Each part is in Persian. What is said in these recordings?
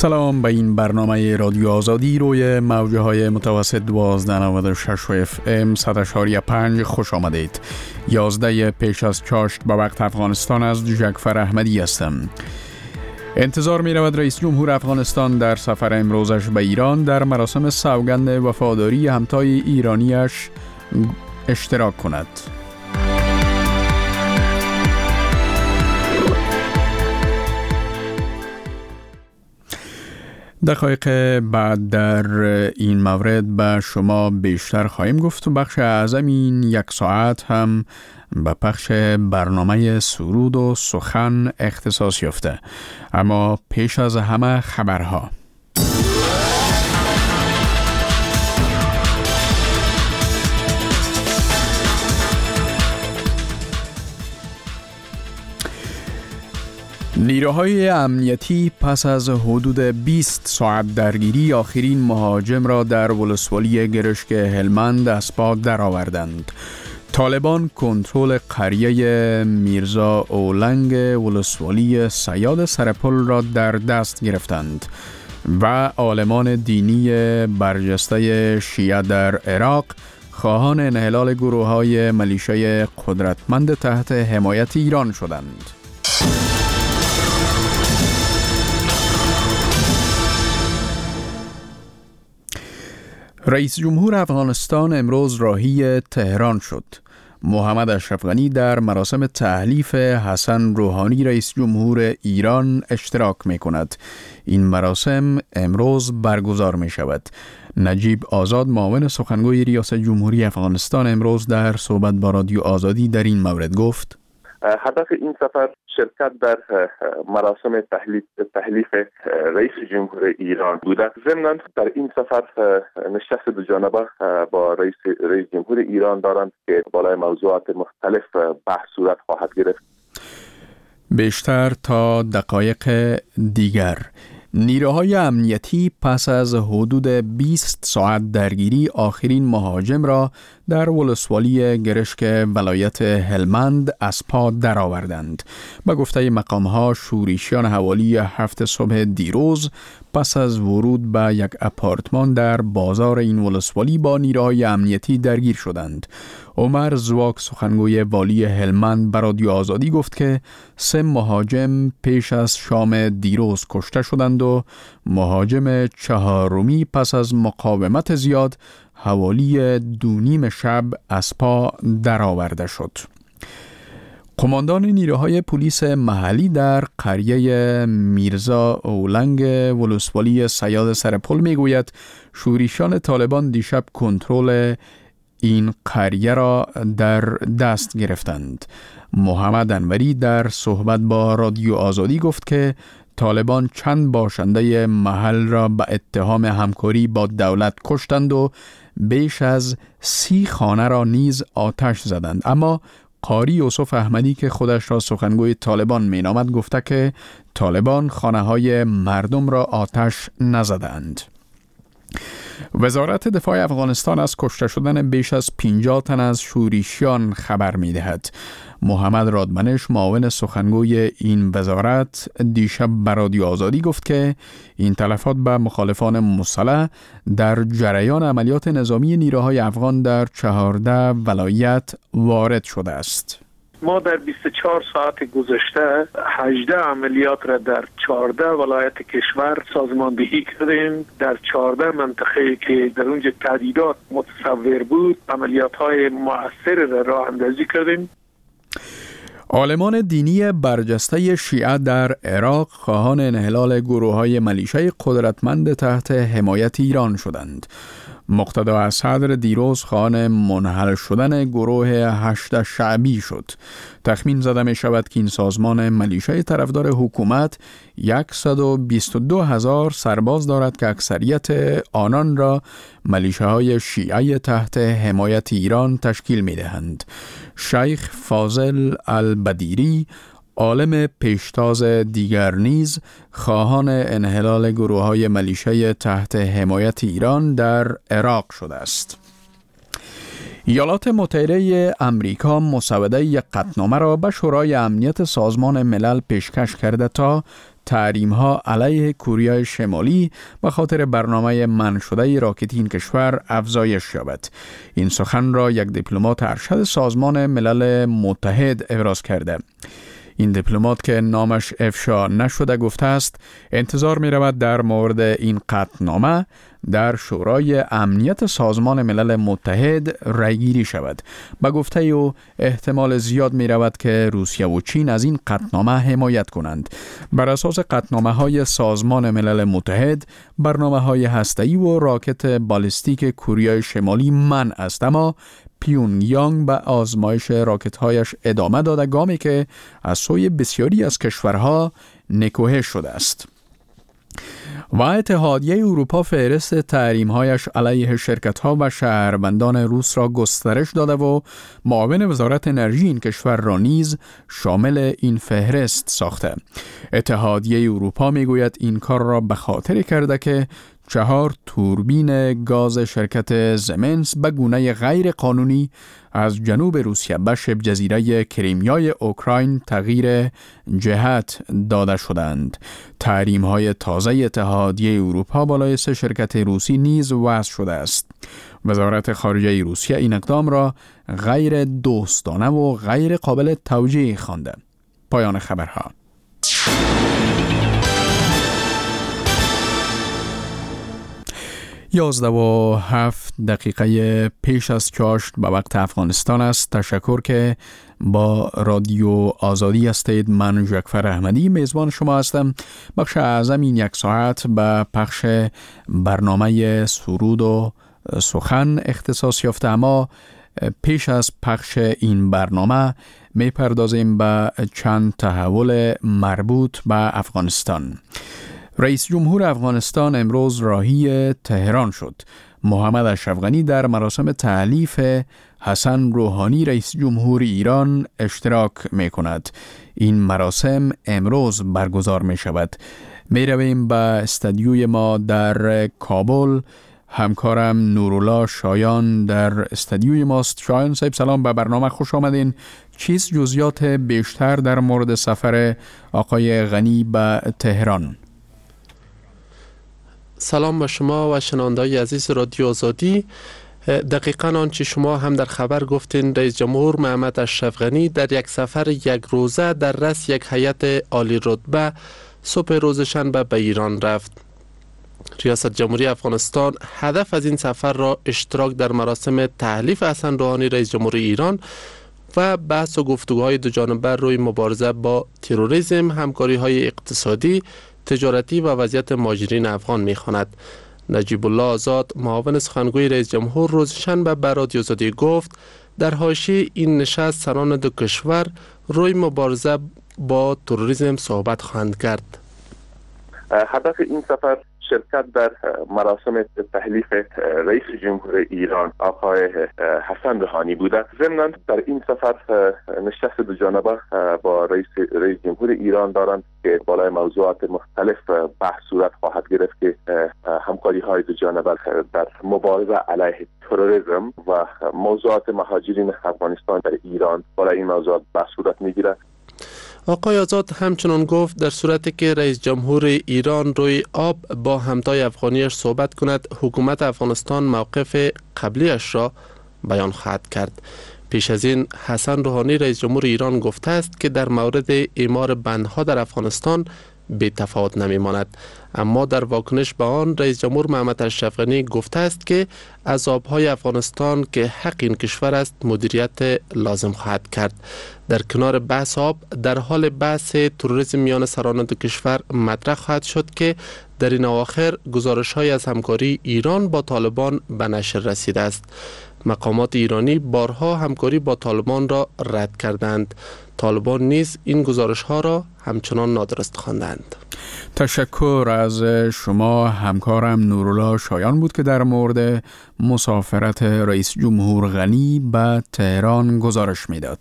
سلام، به این برنامه رادیو آزادی روی موجه های متوسط 1296 FM 100.5 خوش آمدید. 11 پیش از چاشت به وقت افغانستان از جعفر احمدی هستم. انتظار می رود رئیس جمهور افغانستان در سفر امروزش به ایران در مراسم سوگند وفاداری همتای ایرانیش اشتراک کند. دقایق بعد در این مورد به شما بیشتر خواهیم گفت و بخش اعظم این یک ساعت هم به پخش برنامه سرود و سخن اختصاص یافته. اما پیش از همه خبرها. نیروهای امنیتی پس از حدود 20 ساعت درگیری آخرین مهاجم را در ولسوالی گرشک هلمند از پا درآوردند. طالبان کنترل قریه میرزا اولنگ ولسوالی سیاد سرپل را در دست گرفتند و عالمان دینی برجسته شیعه در عراق خواهان انحلال گروه‌های ملیشه قدرتمند تحت حمایت ایران شدند. رئیس جمهور افغانستان امروز راهی تهران شد. محمد اشرف غنی در مراسم تحلیف حسن روحانی رئیس جمهور ایران اشتراک می کند. این مراسم امروز برگزار می شود. نجیب آزاد معاون سخنگوی ریاست جمهوری افغانستان امروز در صحبت با رادیو آزادی در این مورد گفت: هدف این سفر شرکت در مراسم تحلیف رئیس جمهور ایران بوده. ضمناً در این سفر نشست دوجانبه با رئیس جمهور ایران دارند که بالای موضوعات مختلف بحث صورت خواهد گرفت. بیشتر تا دقایق دیگر. نیروهای امنیتی پس از حدود 20 ساعت درگیری آخرین مهاجم را در ولسوالی گرشک ولایت هلمند از پا درآوردند. به گفته مقام‌ها شورشیان حوالی 7 صبح دیروز پس از ورود به یک آپارتمان در بازار این ولسوالی با نیروهای امنیتی درگیر شدند. عمر زواک سخنگوی والی هلمند به رادیو آزادی گفت که 3 مهاجم پیش از شام دیروز کشته شدند و مهاجم چهارمی پس از مقاومت زیاد حوالی 2:30 شب از پا درآورده شد. قماندان نیروهای پلیس محلی در قریه میرزا اولنگ ولسوالی سیاد سرپل میگوید شورشیان طالبان دیشب کنترل این قریه را در دست گرفتند. محمد انوری در صحبت با رادیو آزادی گفت که طالبان چند باشنده محل را به اتهام همکاری با دولت کشتند و بیش از 30 خانه را نیز آتش زدند. اما قاری یوسف احمدی که خودش را سخنگوی طالبان مینامد گفته که طالبان خانه‌های مردم را آتش نزدند. وزارت دفاع افغانستان از کشته شدن بیش از 50 تن از شورشیان خبر می دهد. محمد رادمنش معاون سخنگوی این وزارت دیشب به رادیو آزادی گفت که این تلفات به مخالفان مسلح در جریان عملیات نظامی نیروهای افغان در 14 ولایت وارد شده است. ما در 24 ساعت گذشته 18 عملیات را در 14 ولایت کشور سازماندهی کردیم. در 14 منطقه که در اونجا تعدیدات متصور بود عملیات‌های مؤثر را راه اندازی کردیم. عالمان دینی برجسته شیعه در عراق خواهان انحلال گروه‌های ملیشه قدرتمند تحت حمایت ایران شدند. مقتدا اسدر دیروز خواهان منحل شدن گروه 8 شعبی شد. تخمین زده می شود که این سازمان ملیشه طرفدار حکومت 122,000 سرباز دارد که اکثریت آنان را ملیشه های شیعه تحت حمایت ایران تشکیل می دهند. شیخ فاضل البدیری عالم پیشتاز دیگر نیز خواهان انحلال گروه‌های ملیشه تحت حمایت ایران در عراق شده است. ایالات متحده امریکا مسوده یک قطعنامه را به شورای امنیت سازمان ملل پیشکش کرده تا تحریم‌ها علیه کره شمالی به خاطر برنامه منع شده راکتی این کشور افزایش یابد. این سخن را یک دیپلمات ارشد سازمان ملل متحد ابراز کرده. این دیپلمات که نامش افشا نشده گفته است انتظار می رود در مورد این قطعنامه در شورای امنیت سازمان ملل متحد رأیگیری شود. به گفته او احتمال زیاد می رود که روسیه و چین از این قطعنامه حمایت کنند. بر اساس قطعنامه های سازمان ملل متحد برنامه های هسته‌ای و راکت بالستیک کره شمالی منع است، اما پیونگیانگ به آزمایش راکت‌هایش ادامه داده، گامی که از سوی بسیاری از کشورها نکوهش شده است. و اتحادیه اروپا فهرست تحریم‌هایش علیه شرکت‌ها و شهروندان روس را گسترش داده و معاون وزارت انرژی این کشور را نیز شامل این فهرست ساخته. اتحادیه اروپا میگوید این کار را به خاطر کرده که 4 توربین گاز شرکت زمنس به گونه غیر قانونی از جنوب روسیه به شبه جزیره کریمیای اوکراین تغییر جهت داده شدند. تحریم‌های تازه اتحادیه اروپا بالای 3 شرکت روسی نیز وضع شده است. وزارت خارجه روسیه این اقدام را غیر دوستانه و غیر قابل توجیه خوانده. پایان خبرها. 11:07 پیش از چاشت به وقت افغانستان است. تشکر که با رادیو آزادی هستید. من جعفر احمدی میزبان شما هستم. بخش اعظم این یک ساعت به پخش برنامه سرود و سخن اختصاص یافته، اما پیش از پخش این برنامه میپردازیم به چند تحول مربوط به افغانستان. رئیس جمهور افغانستان امروز راهی تهران شد. محمد اشرف غنی در مراسم تألیف حسن روحانی رئیس جمهور ایران اشتراک می کند. این مراسم امروز برگزار می شود. می رویم به استودیوی ما در کابل. همکارم نورالله شایان در استودیوی ماست. شایان صاحب سلام، به برنامه خوش آمدین. چیز جزئیات بیشتر در مورد سفر آقای غنی به تهران؟ سلام به شما و شنونده‌های عزیز رادیو آزادی. دقیقاً آنچه شما هم در خبر گفتین، رئیس جمهور محمد اشرف غنی در یک سفر یک روزه در رأس یک هیئت عالی رتبه صبح روز شنبه به ایران رفت. ریاست جمهوری افغانستان هدف از این سفر را اشتراک در مراسم تحلیف حسن روحانی رئیس جمهور ایران و بحث و گفتگوهای دوجانبه روی مبارزه با تروریسم، همکاری‌های اقتصادی، تجارتی و وضعیت مهاجرین افغان می‌خواند. نجیب الله آزاد معاون سخنگوی رئیس جمهور روز شنبه به رادیو آزادی گفت در حاشیه این نشست سران دو کشور روی مبارزه با تروریسم صحبت خواهند کرد. هدف این سفر شرکت در مراسم تحلیف رئیس جمهور ایران آقای حسن روحانی بوده. ضمناً در این سفر نشست دوجانبه با رئیس جمهور ایران دارند که بالای موضوعات مختلف بحث صورت خواهد گرفت که همکاری های دوجانبه در مبارزه علیه تروریسم و موضوعات مهاجرین افغانستان در ایران بالای این موضوعات بحث صورت میگیرد. آقای آزاد همچنان گفت در صورتی که رئیس جمهور ایران روی آب با همتای افغانیش صحبت کند، حکومت افغانستان موقف قبلیش را بیان خواهد کرد. پیش از این حسن روحانی رئیس جمهور ایران گفته است که در مورد اعمار بندها در افغانستان بی تفاوت نمی ماند، اما در واکنش به آن رئیس جمهور محمد اشرف غنی گفته است که از آبهای افغانستان که حق این کشور است مدیریت لازم خواهد کرد. در کنار بحث آب در حال بحث تروریسم میان سران دو کشور مطرح خواهد شد که در این اواخر گزارش‌های از همکاری ایران با طالبان به نشر رسیده است. مقامات ایرانی بارها همکاری با طالبان را رد کردند. طالبان نیز این گزارش‌ها را همچنان نادرست خواندند. تشکر از شما. همکارم نورالله شایان بود که در مورد مسافرت رئیس جمهور غنی به تهران گزارش میداد.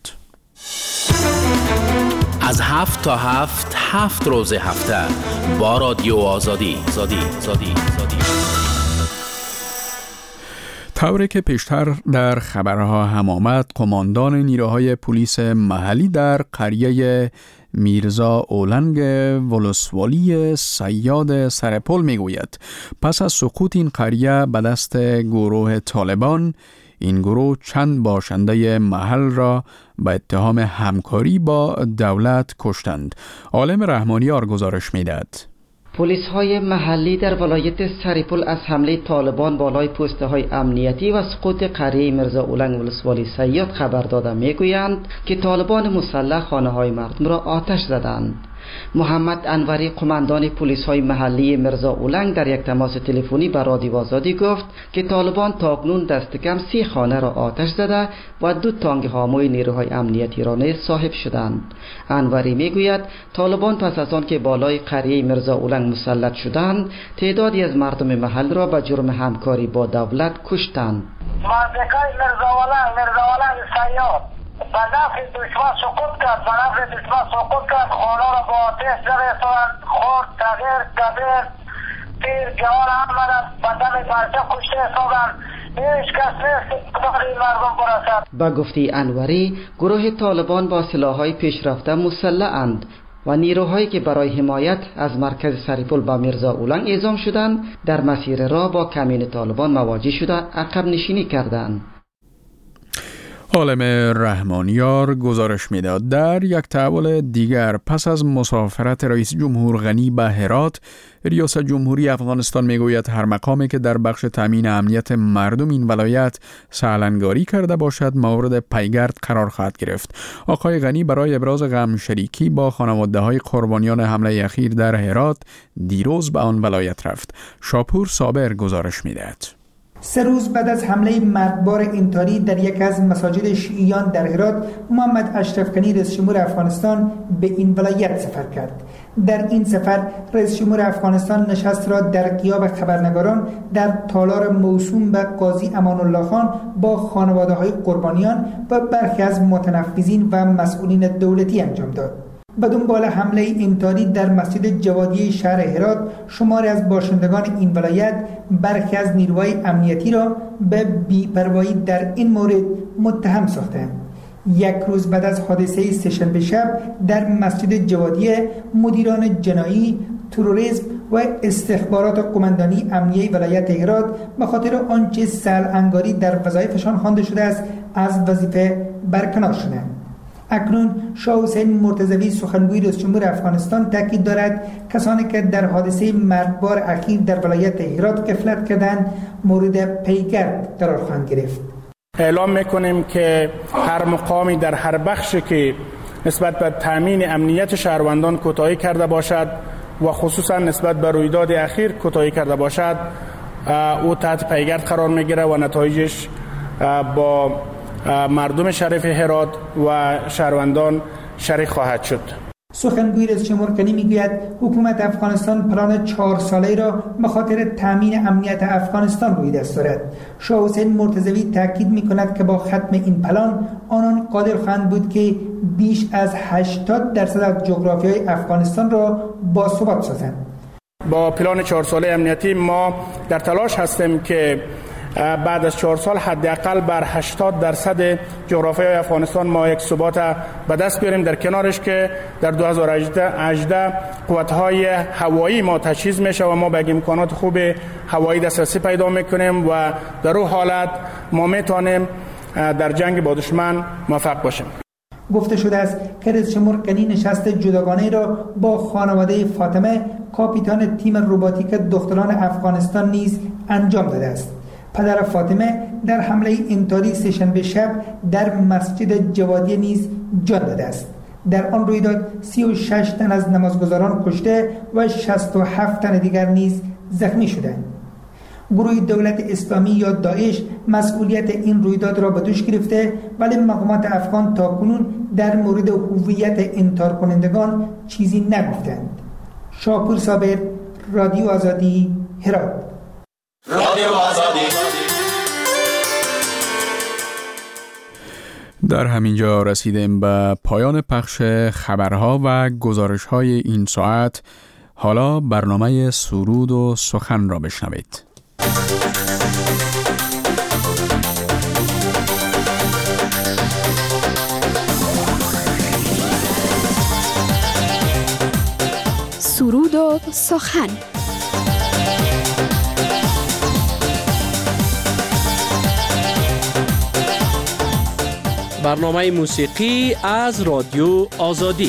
از 7 تا 7 روز هفته با رادیو آزادی. طوری که پیشتر در خبرها هم آمد، قماندان نیروهای پلیس محلی در قریه میرزا اولنگ ولسوالی صیاد سرپل میگوید پس از سقوط این قریه به دست گروه طالبان، این گروه چند باشنده محل را به اتهام همکاری با دولت کشتند. عالم رحمانیار گزارش میدهد. پلیس های محلی در ولایت سرپل از حمله طالبان بالای پسته های امنیتی و سقوط قریه میرزا اولنگ ولسوالی صیاد خبر داده میگویند که طالبان مسلح خانه های مردم را آتش زدند. محمد انوری قماندان پلیس های محلی میرزا اولنگ در یک تماس تلفنی با رادیو آزادی گفت که طالبان تاکنون دست کم 30 خانه را آتش زده و 2 تانک هاموی نیروهای امنیتی را نیز صاحب شدند. انوری میگوید طالبان پس از آن که بالای قریه میرزا اولنگ مسلط شدند، تعدادی از مردم محل را به جرم همکاری با دولت کشتند. منطقه میرزا اولنگ صیاد به نفع دشمن سقوط کرد، خانه را با آتش زدند، خورد، تغییر، کبیر، پیر، جوان همه به دم پرچه کشته حسابند. هیچ کس نیست داری مردم برسد. با گفته انوری، گروه طالبان با سلاح‌های پیشرفته مسلح‌اند و نیروهایی که برای حمایت از مرکز سرپل با میرزا اولنگ اعزام شدند در مسیر راه با کمین طالبان مواجه شده عقب نشینی کردند. عالم رحمانیار گزارش میداد. در یک تحول دیگر، پس از مسافرت رئیس جمهور غنی به هرات، ریاست جمهوری افغانستان میگوید هر مقامی که در بخش تامین امنیت مردم این ولایت سالنگاری کرده باشد مورد پیگرد قرار خواهد گرفت. آقای غنی برای ابراز غم شریکی با خانواده‌های قربانیان حمله اخیر در هرات دیروز به آن ولایت رفت. شاپور صابر گزارش میدهد. 3 روز بعد از حمله مرگبار اینطوری در یک از مساجد شیعیان در هرات، محمد اشرف غنی رئیس جمهور افغانستان به این ولایت سفر کرد. در این سفر رئیس جمهور افغانستان نشست را در غیاب خبرنگاران در تالار موسوم به قاضی امان الله خان با خانواده‌های قربانیان و برخی از متنفذین و مسئولین دولتی انجام داد. به دنبال حمله اینطوری در مسجد جوادی شهر هرات، شماری از باشندگان این ولایت برخی از نیروهای امنیتی را به بی‌پروایی در این مورد متهم ساختند. 1 روز بعد از حادثه سه‌شنبه شب در مسجد جوادی، مدیران جنایی، تروریسم و استخبارات قماندانی امنیه ولایت هرات به خاطر آنچه سال‌انگاری در وظایفشان خوانده شده است از وظیفه برکنار شدند. اکنون شاه حسین مرتضوی سخنگوی رئیس جمهور افغانستان تاکید دارد کسانی که در حادثه مرگبار اخیر در ولایت هرات غفلت کردند مورد پیگرد قرار خواهند گرفت. اعلام میکنیم که هر مقامی در هر بخشی که نسبت به تامین امنیت شهروندان کوتاهی کرده باشد و خصوصا نسبت به رویداد اخیر کوتاهی کرده باشد، او تحت پیگرد قرار میگیره و نتایجش با مردم شریف هرات و شهروندان شریک خواهد شد. سخنگوی رئیس جمهور غنی میگوید حکومت افغانستان پلان 4 ساله را به خاطر تامین امنیت افغانستان روی دست دارد. شاه حسین مرتضوی تاکید میکند که با ختم این پلان آنان قادر خواهند بود که بیش از 80% از جغرافیای افغانستان را باثبات سازند. با پلان 4 ساله امنیتی ما در تلاش هستیم که بعد از 4 سال حداقل بر 80% جغرافیای افغانستان ما یک ثبات به دست بیاریم. در کنارش که در 2018 قوت‌های هوایی ما تجهیز میشه و ما به امکانات خوب هوایی دسترسی پیدا میکنیم و در اون حالت ما میتونیم در جنگ با دشمن موفق باشیم. گفته شده است که رئیس جمهور غنی نشست جداگانه را با خانواده فاطمه، کاپیتان تیم روباتیک دختران افغانستان نیز انجام داده است. پدر فاطمه در حمله اینطوری سه‌شنبه شب در مسجد جوادی نیز جان داده است. در آن رویداد 36 تن از نمازگزاران کشته و 67 تن دیگر نیز زخمی شدند. گروه دولت اسلامی یا داعش مسئولیت این رویداد را به دوش گرفته، ولی مقامات افغان تاکنون در مورد هویت انکار کنندگان چیزی نگفتند. شاپور صابر، رادیو آزادی، هرات. رادیو آزادی. در همینجا رسیدیم به پایان پخش خبرها و گزارش‌های این ساعت. حالا برنامه سرود و سخن را بشنوید. سرود و سخن. برنامه موسیقی از رادیو آزادی.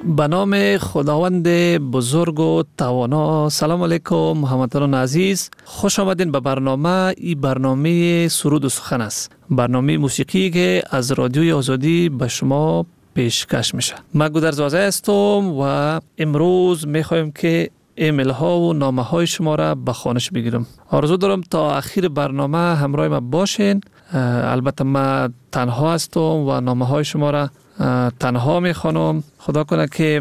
به نام خداوند بزرگ و توانا. سلام علیکم هموطنان عزیز، خوش آمدین به برنامه سرود و سخن است. برنامه موسیقی که از رادیوی آزادی به شما پیشکش میشه. من گودرز وازه هستم و امروز میخوایم که ایمیل ها و نامه های شما را به خوانش بگیرم. آرزو دارم تا آخر برنامه همراه ما باشین. البته من تنها هستم و نامه های شما را تنها میخوانم. خدا کنه که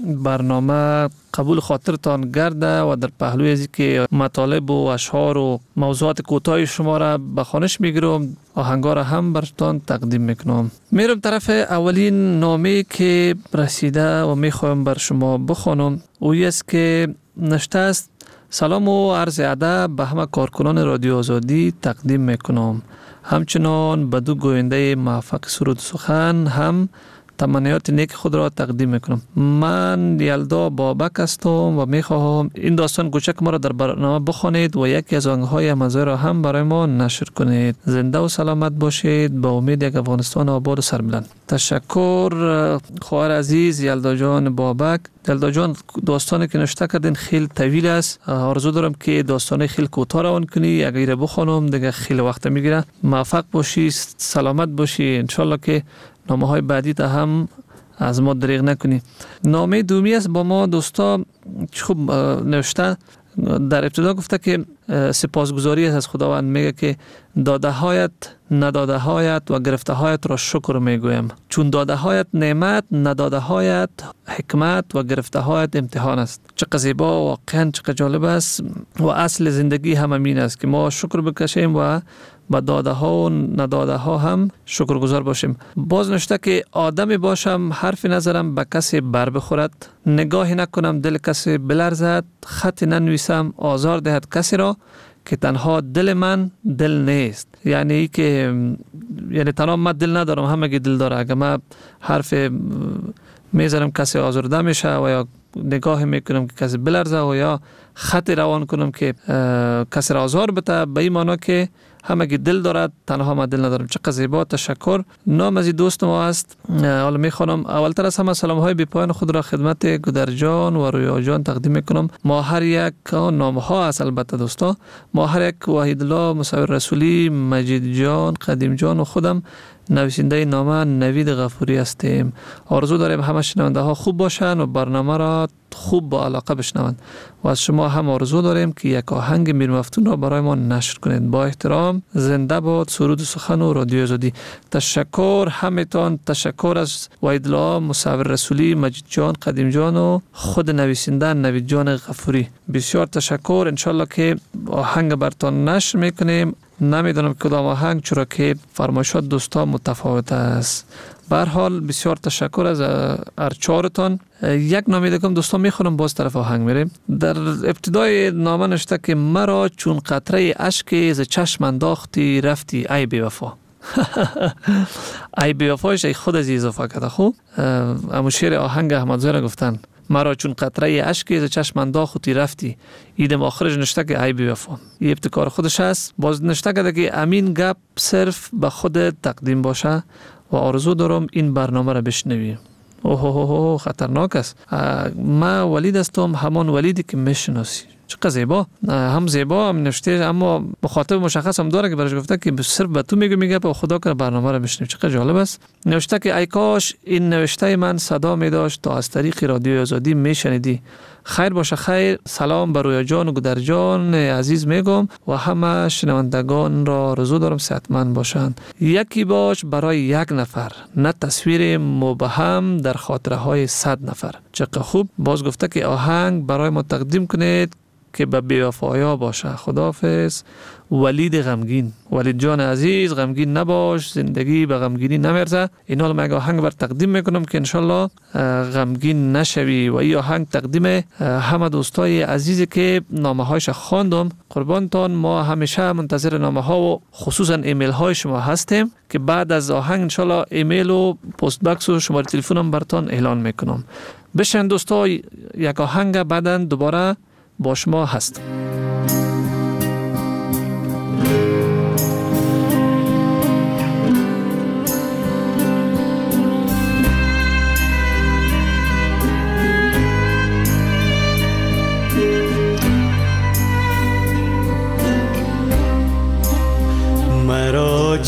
برنامه قبول خاطرتان گرده و در پهلوی ازی که مطالب و اشعار و موضوعات کوتاه شما را به خوانش میگیرم، آهنگا را هم براتون تقدیم میکنم. میرم طرف اولین نامه که رسیده و میخوایم بر شما بخوانم. اویی است که نشته است: سلام و عرض ادب به همه کارکنان رادیو آزادی تقدیم میکنم. همچنان به دو گوینده موفق سرود سخن هم تمنیات نیک خود را تقدیم میکنم. من یلدا بابک هستم و میخواهم این داستان کوچک ما را در برنامه بخوانید و یکی از آهنگ‌های مزه را هم برای ما نشر کنید. زنده و سلامت باشید. با امید یک افغانستان آباد و سربلند. تشکر خواهر عزیز یلدا جان بابک. یلدا جان، داستانی که نوشته کردین خیلی طویل است. آرزو دارم که داستان خیلی کوتاه روان کنی. اگر بخوانم دیگه خیلی وقت میگیره. موفق باشی، سلامت باشی. انشالله که نامه های بعدی تا هم از ما دریغ نکنی. نامه دومی است با ما دوستا خوب نوشته. در ابتدا گفته که سپاسگزاری از خداوند، میگه که داده هایت، نداده هایت و گرفته هایت را شکر میگویم، چون داده هایت نعمت، نداده هایت حکمت و گرفته هایت امتحان است. چقدر زیبا، واقعا چقدر جالب است. و اصل زندگی هم همین است که ما شکر بکشیم و با داده ها و نداده ها هم شکرگزار باشیم. باز نوشته که آدمی باشم حرفی نظرم به کسی بر بخورد، نگاهی نکنم دل کسی بلرزد، خطی ننویسم آزار دهد کسی را که تنها دل من دل نیست. یعنی تنها من دل ندارم، همگی دل داره. اگر من حرف میزنم کسی آزرده میشه و یا نگاه میکنم که کسی بلرزه و یا خط روان کنم که کسی را آزار بده، به این معنی که همگی دل دارد، تنها من دل ندارم. چقدر زیبا. تشکر. نام از دوست ما است. حالا میخوانم. اولتر از همه سلام های بی پایان خود را خدمت گودر جان و رویا جان تقدیم میکنم. ما هر یک نام ها است البته دوستا. ما هر یک وحید الله، مصور رسولی، مجید جان، قدیم جان و خودم نویسنده نامه نوید غفوری هستیم. آرزو داریم همه شنونده ها خوب باشن و برنامه را خوب با علاقه بشنوند. و از شما هم آرزو داریم که یک آهنگ میر مفتون را برای ما نشر کنید. با احترام، زنده باد سرود سخن و رادیو آزادی. تشکر همتان. تشکر از وحید الله، مصور رسولی، مجید جان، قدیم جان و خود نویسنده نوید جان غفوری. بسیار تشکر. انشالله که آهنگ براتون نشر میکنیم. نمیدونم کدام آهنگ، چرا که فرمایشات دوستا متفاوت است. به هر حال بسیار تشکر از ارچارتان. یک نامه دیگه دوستان میخونم، باز طرف آهنگ میریم. در ابتدای نامه نوشته که مرا چون قطره اشک ز چشم انداختی رفتی ای بی وفا. ای بی وفایش ای خود از اضافه کرده. خوب همون شعر آهنگ احمدزاده را گفتن. مرا چون قطره اشک ز چشم انداختی رفتی. ایدم آخرش نشته که ای بی وفا. این ابتکار خودش است. باز نشته کرده که امین گپ صرف به خود تقدیم باشه و آرزو دارم این برنامه را بشنوی. اوه خطرناک است. من ولید هستم، همان ولیدی که میشناسی. چقدر زیبا. هم زیبا هم نوشته، اما مخاطب مشخص هم داره که برش گفته که صرف به تو میگه و خدا کنه برنامه رو بشنوی. چقدر جالب است. نوشته که ای کاش این نوشته من صدا میداشت تا از طریق رادیو آزادی میشنیدی. خیر باشه خیر. سلام بر رویا جان و گودر جان عزیز میگم و همه شنوندگان را آرزو دارم صحتمند باشند. یکی باش برای یک نفر، نه تصویر مبهم در خاطره های 100 نفر. چقدر خوب. باز گفته که آهنگ برای ما تقدیم کنید که به بی‌وفایا باشه. خداحافظ. ولید غمگین. ولید جان عزیز، غمگین نباش، زندگی به غمگینی نمیرزه. این حال من آهنگ بر تقدیم میکنم که انشالله غمگین نشوی. و این آهنگ تقدیم همه دوستای عزیزی که نامه هایش خواندم. قربانتان. ما همیشه منتظر نامه ها و خصوصا ایمیل های شما هستیم که بعد از آهنگ انشالله ایمیل و پست باکس و شماره تلفنم براتون اعلان میکنم. بشن دوستا، یک آهنگ بعداً دوباره با شما هست.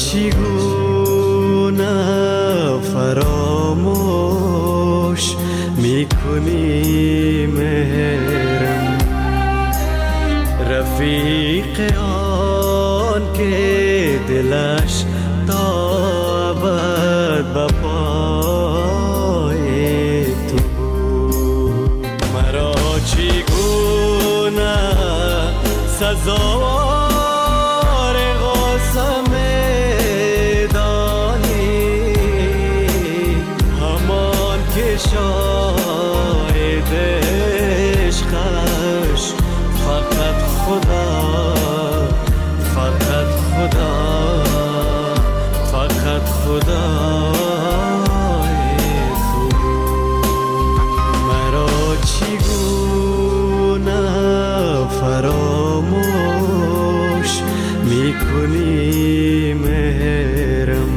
چگونه فراموش میکنی مهرم، رفیق آن که دلش تا ابد به پای تو بود. مرا چگونه سزاوار قسم دانی، همان که شاهد عشقش فقط خدا، فقط خدا، فقط خدا تو. مرا چگونه فراموش میکنی مهرم.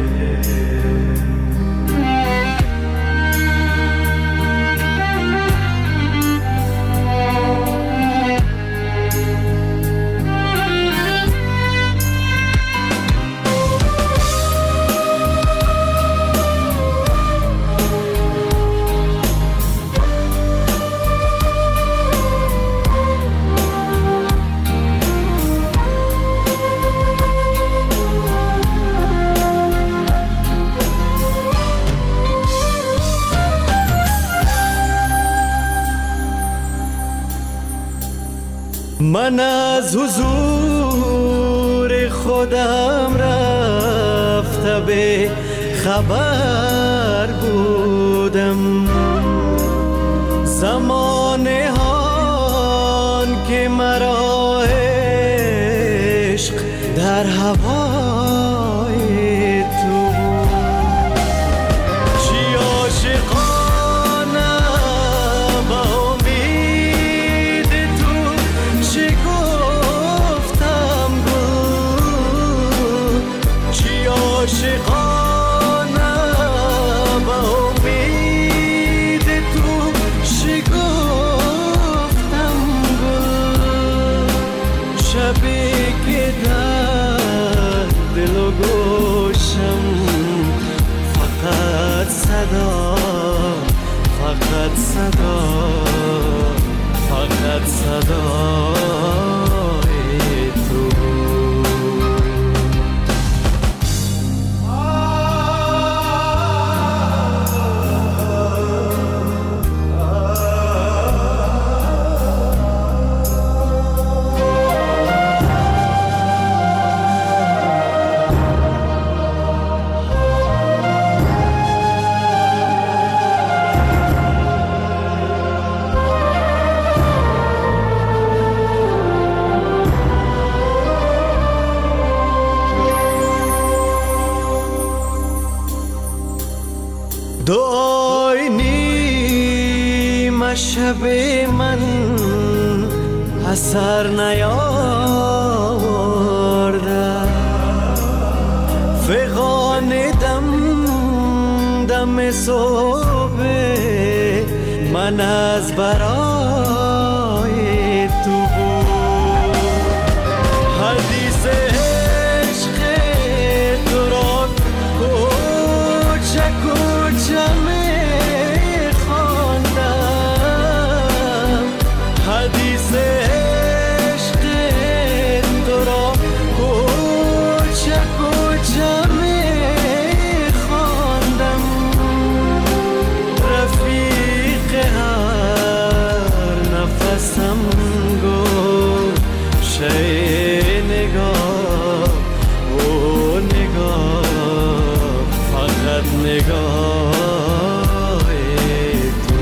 من از حضور خودم رفته به خبر بودم، زمانه هان که مرا عشق در هوای تو. چی عاشقانه با امید تو، چی گفتم گل، چی عاشقانه با امید تو، چی گفتم گل. شبی که در دل و گوشم فقط صدا، فقط صدا، فقط صدای تو. دعای نیم شب من اثر نیاورده، فغان دم دم صبح من از برای تو بود. حدیث عشق تو را کوچه کوچه میخواندم، حدیث عشق تو را کوچه کوچه میخواندم. رفیق هر نفسم گفت شی نگاه، او نگاه، فقط نگاه تو.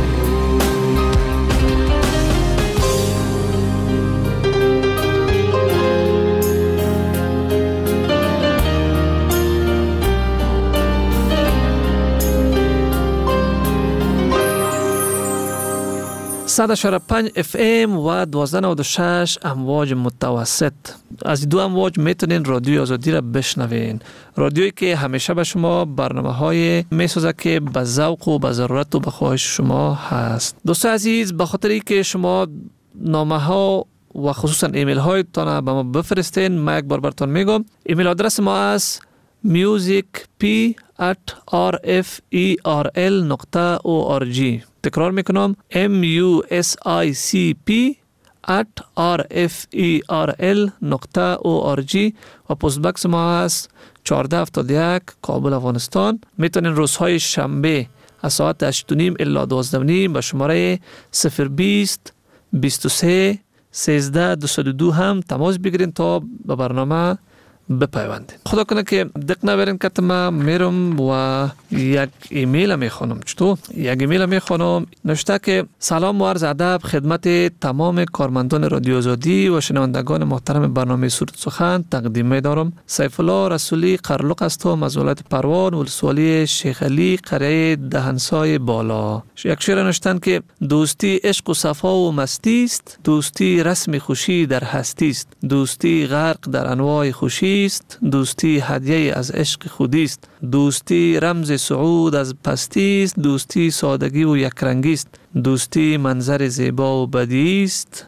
صد اشاره 5 FM و 1296 امواج متوسط. از دو امواج میتونین رادیوی آزادی را بشنوین. رادیویی که همیشه به شما برنامه های میسازه که به ذوق و به ضرورت و به خواهش شما هست. دوستان عزیز، به خاطری که شما نامه ها و خصوصا ایمیل هایتان به ما بفرستین، ما یک بار براتون میگم. ایمیل آدرس ما است musicp@rferl.org. تکرار میکنم musicp@rferl.org و پست بکس ما هست 1471 کابل افغانستان. میتونین روزهای شنبه از ساعت 8:30 الی 12:30 به شماره 020 23 13 202 هم تماس بگیرین تا به برنامه بپیوندین. خدا کنه که دق نبرین که ما میرم و یک ایمیل میخونم. چطور؟ یک ایمیل میخونم نوشته که سلام و عرض ادب خدمت تمام کارمندان رادیو آزادی و شنوندگان محترم برنامه سرود سخن تقدیم می‌دارم. سیف الله رسولی قرلق هستم از ولایت پروان ولسوالی شیخ علی قریه دهنسای بالا. یک شعر نوشتن که دوستی عشق و صفا و مستی است، دوستی رسم خوشی در هستی است، دوستی غرق در انواع خوشی است، دوستی هدیه از عشق خودی است، دوستی رمز صعود از پستی است، دوستی سادگی و یکرنگی است، دوستی منظر زیبا و بدی است،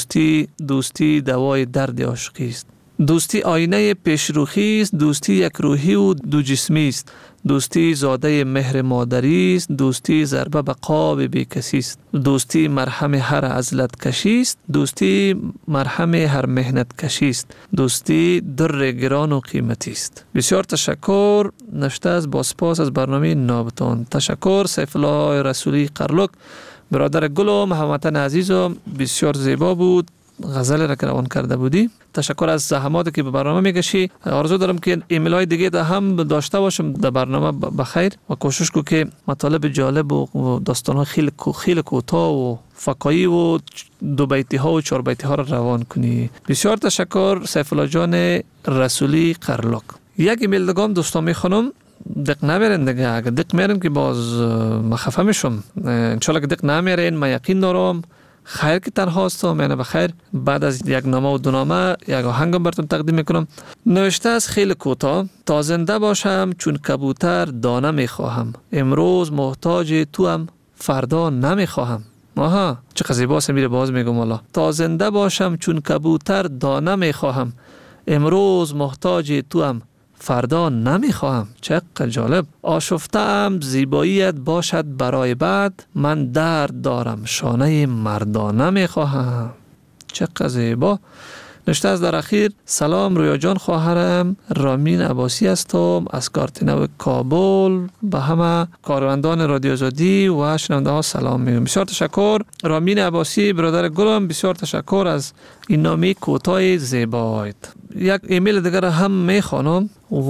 دوستی دوای درد عاشقی است، دوستی آینه پیشروخی است، دوستی یک روحی و دو جسمی است، دوستی زاده مهر مادری است، دوستی ضربه به قاب بی کسی است، دوستی مرهم هر عزلت کشی است، دوستی مرهم هر مهنت کشی است، دوستی در گران و قیمتی است. بسیار تشکر. نوشته از با سپاس از برنامه نابتان. تشکر سیف الله رسولی قرلک. برادر گل و محمد عزیز و بسیار زیبا بود. غزل را که روان کرده بودی. تشکر از زحماتی که به برنامه میکشی. آرزو دارم که ایمیل های دیگه ده هم داشته باشم در برنامه بخیر و کوشش کو که مطالب جالب و داستان ها خیلی کوتاه و فکایی و دو بیتی ها و چهار بیتی ها را روان کنی. بسیار تشکر سیف الله جان رسولی قرلک. یک ایمیل دیگه هم دوستان میخونم. دق نمیرین دیگه. اگه دق میرین که باز مخفه میشم. انشالله که دق نمیرین من یقین دارم خیر که تنها هستم. یعنی بخیر. بعد از یک نامه و دو نامه یک آهنگم براتون تقدیم میکنم. نوشته از خیلی کوتاه. تا زنده باشم چون کبوتر دانه میخواهم، امروز محتاج تو هم فردا نمیخواهم. آها چه زیباست. میره باز میگم والا. تا زنده باشم چون کبوتر دانه میخواهم، امروز محتاج تو هم فردا نمیخواهم. چقدر جالب. آشفته‌ام زیباییت باشد برای بعد، من درد دارم شانه مردانه میخواهم. چقدر زیبا. نوشته از در اخیر سلام رویا جان، خواهرم رامین عباسی هستم از کارتینو کابل. به همه کارمندان رادیو آزادی و شنونده ها سلام میگم. بسیار تشکر رامین عباسی برادر گلم. بسیار تشکر از این نامه کوتاه زیبایت. یک ایمیل دیگر هم میخوانم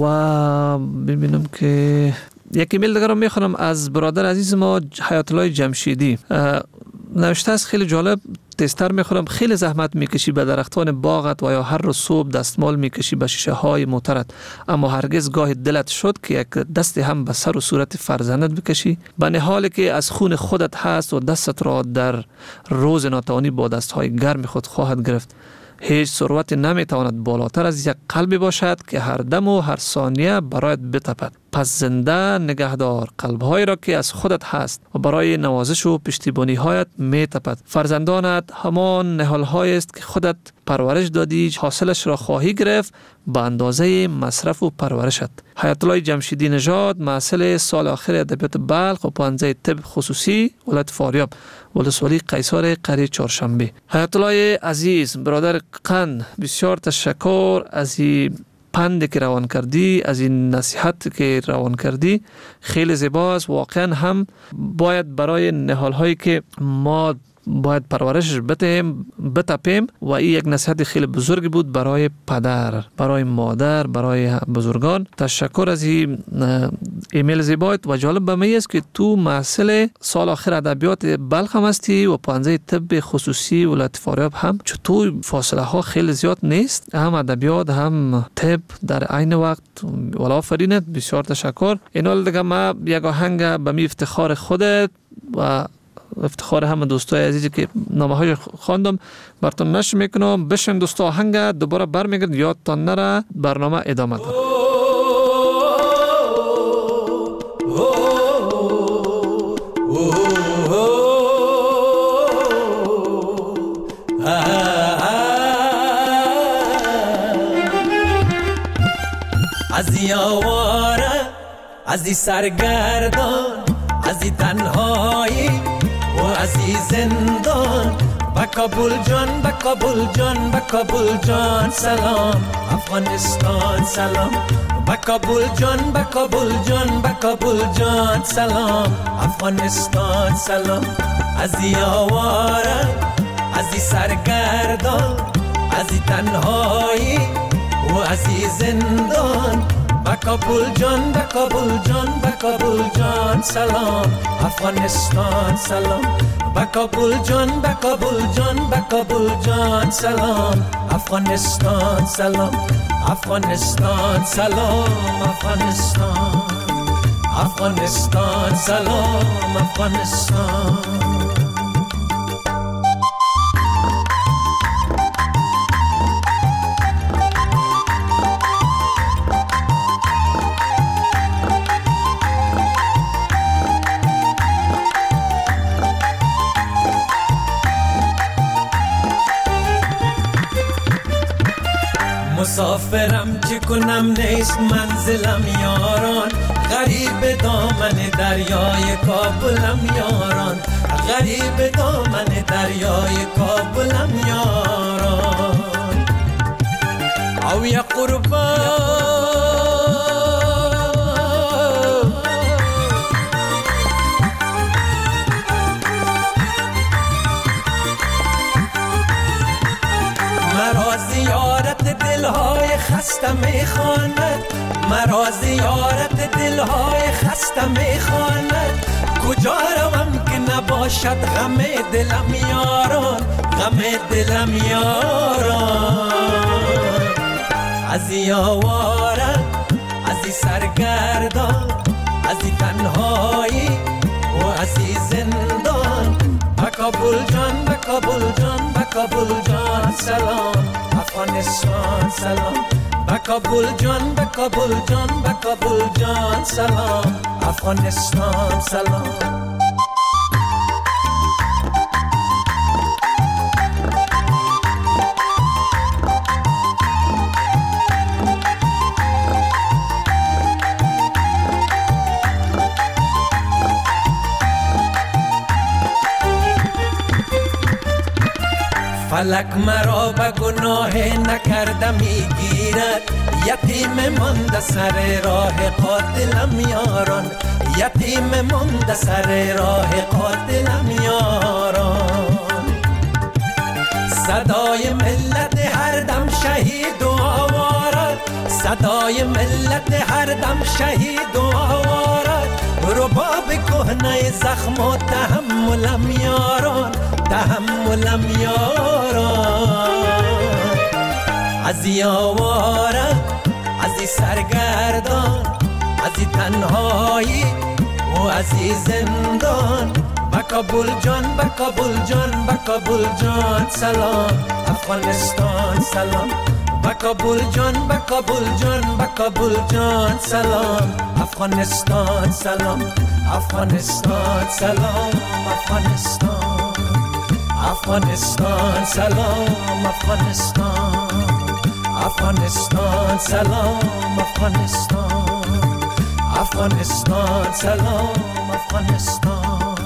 و ببینم که یک ایمیل دیگر هم میخوانم از برادر عزیز ما حیات الله جمشیدی. نوشته است خیلی جالب. تستر میخورم خیلی زحمت میکشی به درختان باغت و یا هر روز صبح دستمال میکشی به شیشه های موترت، اما هرگز گاه دلت شد که یک دست هم به سر و صورت فرزندت بکشی، به نحالی که از خون خودت هست و دستت را در روز ناتوانی با دست های گرم خود خواهد گرفت. هیچ ثروت نمیتواند بالاتر از یک قلبی باشد که هر دم و هر ثانیه برایت بتپد. پس زنده نگهدار قلب‌هایی را که از خودت هست و برای نوازش و پشتیبانی‌هایت می‌تپد. فرزندانت همان نهال‌هایی است که خودت پرورش دادی، حاصلش را خواهی گرفت به اندازه مصرف و پرورشت. حیات الله جمشیدی نژاد، محصل سال آخر ادبیات بلخ و پانزه طب خصوصی ولایت فاریاب، ولسوالی قیصر قریه چهارشنبه. حیات الله عزیز برادر قند، بسیار تشکر از این پند که روان کردی، از این نصیحت که روان کردی. خیلی زیباست. واقعا هم باید برای نهال هایی که ما باید پرورشش بتپیم و این یک نصیحت خیلی بزرگی بود برای پدر، برای مادر، برای بزرگان. تشکر از این ایمیل زیبایت و جالب به من است که تو محصل سال آخر ادبیات بلخ هم هستی و پانزه طب خصوصی ولایت فاریاب هم. چطور فاصله ها خیلی زیاد نیست، هم ادبیات هم طب در عین وقت. والا فرینت بسیار تشکر. اینال دیگه ما یک آهنگ به می افتخار خودت و افتخار همه دوستای عزیزی که نامه های خواندم براتون نشر میکنم. بشین دوستا آهنگ دوباره برمیگرد یادتان نره. برنامه ادامه داره. از یاوا از این سرگردان، از این تنهایی و از این زندان. با کابل جان، با کابل جان، با کابل جان سلام. افغانستان سلام. با کابل جان، با کابل جان، با کابل جان سلام. افغانستان سلام. از این آواره، از این سرگردان، از این تنهایی و از این زندان. با کابل جان، با کابل جان، با کابل جان سلام. افغانستان سلام. با کابل جان، با کابل جان، با کابل جان سلام. افغانستان سلام. افغانستان سلام. افغانستان، افغانستان سلام. افغانستان. مسافرم چه کنم نیست منزلم یاران. غریب دامن دریای کابلم یاران. غریب دامن دریای کابلم یاران. او یا قربان مرا زیارت دلهای خسته میخواند. مرا زیارت دلهای خسته میخواند. کجا روم که نباشد غم دلم یاران. غم دلم یاران. از این آواره، از این سرگردان، از این تنهایی و از این زندان. با کابل جان، با کابل جان، با کابل جان سلام. افغانستان سلام. با کابل جان، با کابل جان، با کابل جان سلام. افغانستان سلام. فلک مرا به گناه نکرده میگیرد. یتیم مانده سر راه قاتلم یاران. یتیم مانده سر راه قاتلم یاران. صدای ملت هر دم شهید و آوارد. صدای ملت هر دم شهید و آوارد. رباب کهنه زخم و تحملم یاران. تحملم یاران. از این آواره، از این سرگردان، از این تنهایی و از این زندان. با کابل جان، با کابل جان، با کابل جان سلام. افغانستان سلام. با کابل جان، با کابل جان، با کابل جان سلام. افغانستان سلام. افغانستان سلام. افغانستان، افغانستان سلام. افغانستان، افغانستان سلام. افغانستان، افغانستان سلام. افغانستان،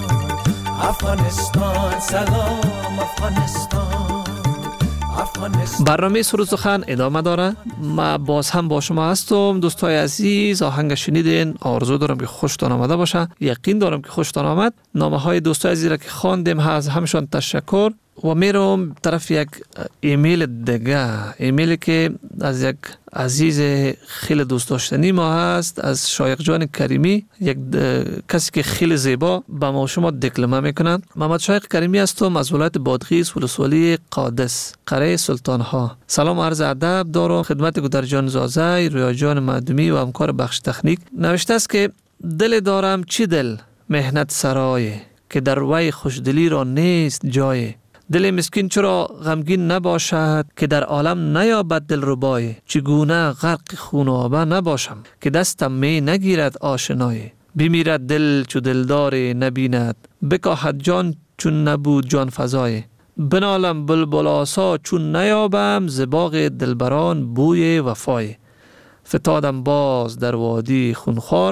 افغانستان سلام. افغانستان، افغانستان. برنامه سرود سخن ادامه داره. ما باز هم با شما هستم. دوستای عزیز، آهنگ شنیدین. آرزو دارم که خوشتان آمده باشه. یقین دارم که خوشتان آمد. نامه های دوستای عزیز را که خواندیم از همشان تشکر. و میرم طرف یک ایمیل دیگه، ایمیلی که از یک عزیز خیلی دوست داشتنی ما هست، از شایق جان کریمی، یک کسی که خیلی زیبا با ما شما دکلمه میکنن. محمد شایق کریمی هستم از ولایت بادغیس، ولسوالی قادس، قره سلطان ها. سلام و عرض ادب دارم خدمت گودر جان زازای، رویا جان معدومی و همکار بخش تکنیک. نوشته است که دل دارم چی دل مهنت سرای، که در وی خوشدلی را نیست جای. دل مسکین چرا غمگین نباشد، که در عالم نیابد دلربای. چگونه غرق خون و آب نباشم، که دستم می نگیرد آشنای. بمیرد دل چو دلدار نبیند، بکاهد جان چون نبود جان فزای. بنالم بلبل آسا چون نیابم، ز باغ دلبران بوی وفای. فتادم باز در وادی خونخوار،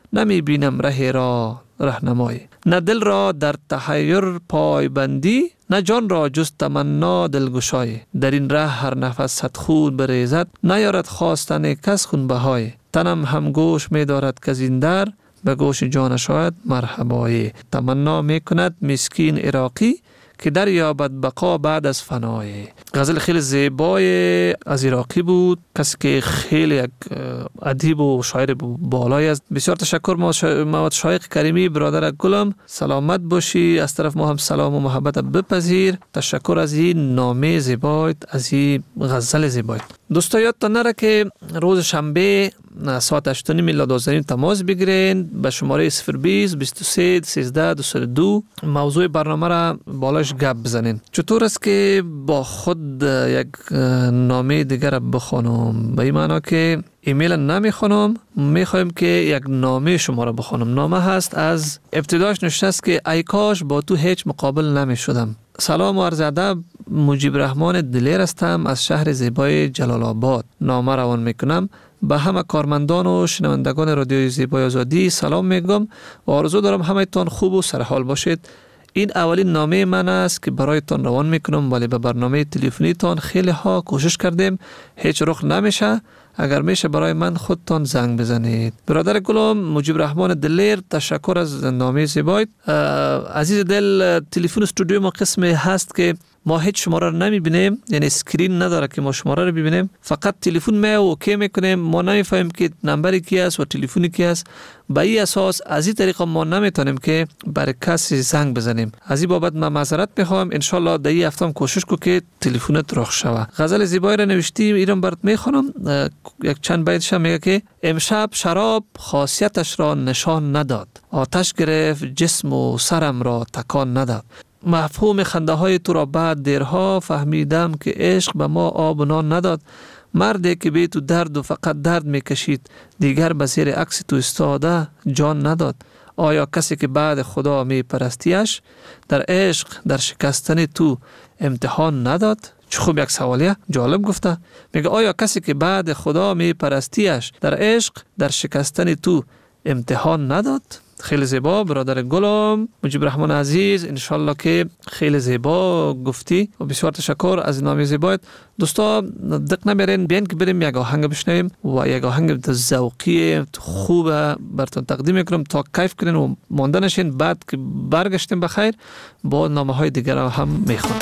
نمی بینم ره را رهنمای. نه دل را در تحیر پای بندی، نه جان را جز تمنا دلگشای. در این ره هر نفس صد خون بریزد، نیارد خواستن کس خون بهای. تنم هم گوش می دارد که این در، به گوش جان شاید مرحبای. تمنا می کند مسکین عراقی، که در یابد بقا بعد از فنای. غزل خیلی زیبای از عراقی بود، کسی که خیلی یک ادیب و شاعر بالایی است. بسیار تشکر مواد شایق کریمی برادر گلم، سلامت باشی. از طرف ما هم سلام و محبت بپذیر. تشکر از این نامه زیبایت، از این غزل زیبایت. دوستا یادتان نره که روز شنبه ساعت 8:30 لازم تماس بگیرین به شماره 020 23 13 202. موضوع برنامه را بالاش گپ بزنین. چطور است که با خود یک نامه دیگر بخونم؟ به این معنی که ایمیل نمیخونم، میخوایم که یک نامه شما را بخونم. نامه هست از ابتداش نوشته است که ای کاش با تو هیچ مقابل نمیشدم. سلام و عرض ادب، مجیب رحمان دلیر هستم از شهر زیبای جلال آباد. نامه روان میکنم. به همه کارمندان و شنوندگان رادیوی زیبای آزادی سلام میگم و آرزو دارم همه تان خوب و سرحال باشید. این اولین نامه من است که برایتان روان میکنم، ولی به برنامه تلفنی تان خیلی ها کوشش کردیم، هیچ رخ نمیشه. اگر میشه برای من خودتان زنگ بزنید. برادر گلم مجیب رحمان دلیر، تشکر از نامه زیبایت. عزیز دل، تلفن استودیو ما قسم هست که ما هیچ شماره رو نمیبینیم، یعنی اسکرین نداره که ما شماره رو ببینیم، فقط تلفن می اوکی میکنیم. ما نمیفهمیم که نمبری کی است و تلفنی کی است. به این اساس از این طریقه ما نمیتونیم که برای کسی زنگ بزنیم. از این بابت من معذرت میخوام. ان شاء الله در این هفته کوشش کو که تلفنت رخ شوه. غزل زیبایی را نوشتیم، ایران برات میخونم. یک چند بیتش میگه که امشب شراب خاصیتش را نشان نداد، آتش گرفت جسم و سرم را تکان نداد. مفهوم خنده های تو را بعد دیرها فهمیدم که عشق به ما آب و نان نداد. مردی که بی تو درد و فقط درد میکشید، دیگر به زیر عکس تو استاده جان نداد. آیا کسی که بعد خدا می پرستیش، در عشق در شکستن تو امتحان نداد؟ چه خوب یک سوالیه، جالب گفته. میگه آیا کسی که بعد خدا می پرستیش، در عشق در شکستن تو امتحان نداد؟ خیلی زیبا برادر گلم مجیب رحمان عزیز، انشالله که خیلی زیبا گفتی و بسیار تشکر از نامه زیبایت. دوستا دق نمیرین، بیاین که بریم یک آهنگ بشنویم و یک آهنگ ذوقی خوب براتون تقدیم میکنم تا کیف کنین و مانده نشین. بعد که برگشتیم بخیر با نامه های دیگر هم میخونم.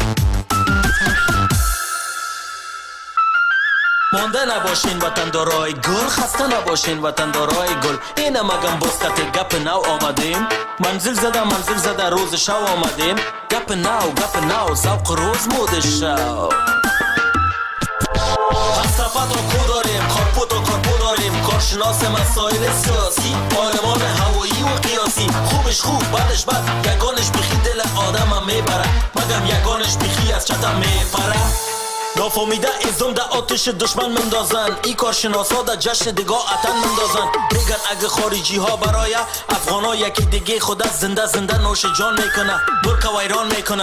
مانده نباشین وطندارای گل، خسته نباشین وطندارای گل. اینم اگم بسکت گپ نو آمدیم، منزل زده روز شو آمدیم. گپ نو ذوق روز مود شو. فلسفت رو کو داریم، کارپو داریم، کارشناس مسائل سیاسی، پارلمان هوایی و قیاسی. خوبش خوب بدش بد، یگانش بخی دل آدم هم میبره، مگم یگانش بخی از چتم میپره. نافهمیده ازم در آتش دشمن مندازن، ای کارشناسا در جشن دگاه اتن مندازن. میگن اگه خارجی ها برای افغان ها یکی دیگه خود از زنده نوش جان میکنه، برک و ویران میکنه.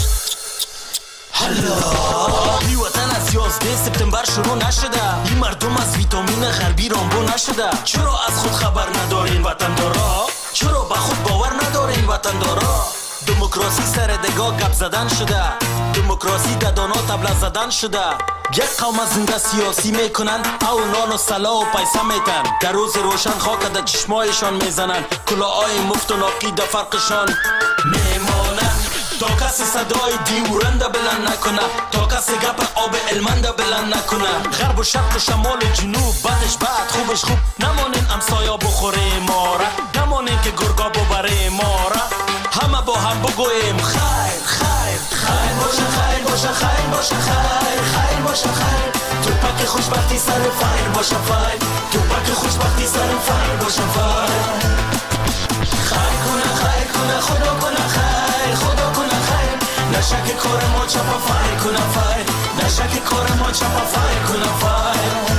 حالا ای وطن از 11 سپتامبر شروع نشده، این مردم از ویتامین غربی رامبو نشده. چرا از خود خبر ندارین وطندارا؟ چرا به خود باور ندارین وطندارا؟ دموکراسی سر دگاه گپ زدن شده، دموکراسی ددانا تبله زدن شده. یک قوم زنده سیاسی میکنن، او نان و سلا و پیسه میتن. در روز روشن خاک در چشمایشان میزنن، کلاهای مفت و ناقی در فرقشان میمانن. تا کسی صدای دیورنده بلند نکنه، تا کسی گپ آب علمنده بلند نکنه. غرب و شرق و شمال و جنوب بدش بد خوبش خوب، نمانین امسایا بخوره ماره، نمانین که گرگا ببره ماره. همه با هم بگویم خیر خیر خیر باشه، خیر باشه، خیر باشه، خیر خیر باشه، خیر. تو پک خوشبختی سر فیر باشه، فیر. تو پک خوشبختی سر فیر باشه، فیر. خیر کنه خدا کنه خیر، خدا کنه خیر. نشک کار ما چپا فیر کنه فیر، نشک کار ما چپا فیر کنه فیر.